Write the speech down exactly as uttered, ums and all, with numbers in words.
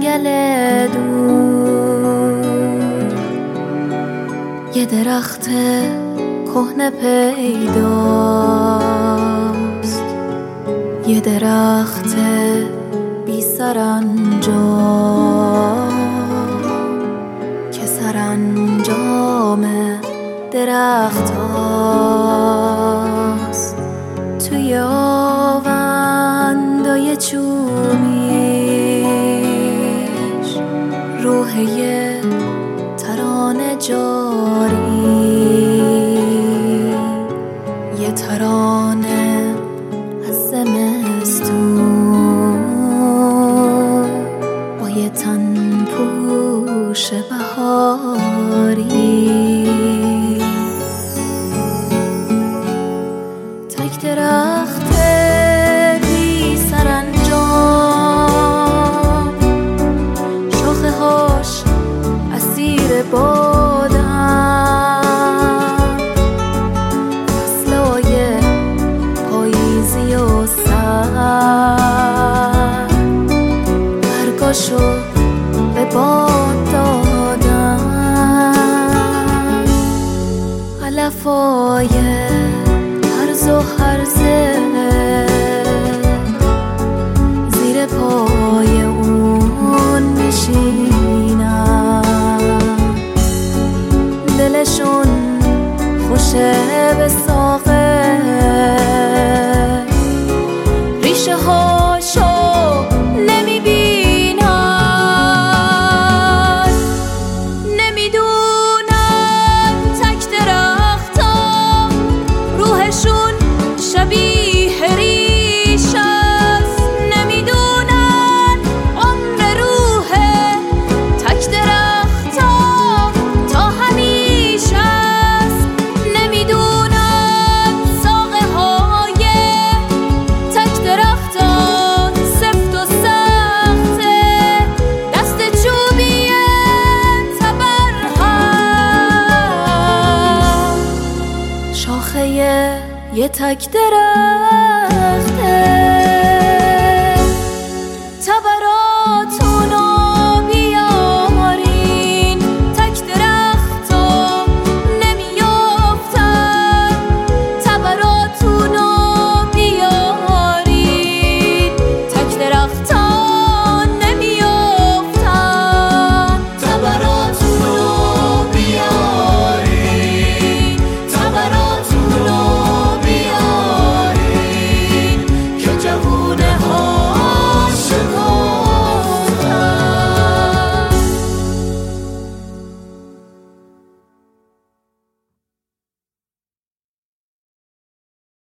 جنگل دور یه درخت کهنه پیداست، یه درخت بی سرانجام که سرانجام درخت هاست. توی آوندای چوبیش روح یه ترانه جاری، یه ترانه از زمستون با یه تن پوش بهاری. تک درخت بی سرانجام، شاخه هاش اسیر بادم، فصلای پاییزی و سر برگاشو به باد دادم. علفای هرز و هرزه زیر پای اون نشینم، دلشون خوشه به ساقه، ریشه هاشو نمیبینن، نمیدونن تک درختا روحشون شبیه ریش است، نمیدونن عمر روح تک درختا تا همیشه است، نمیدونن ساقه های تک درختا سفت و سخته، دست چوبی تبرهم، شاخه یه تک درخته.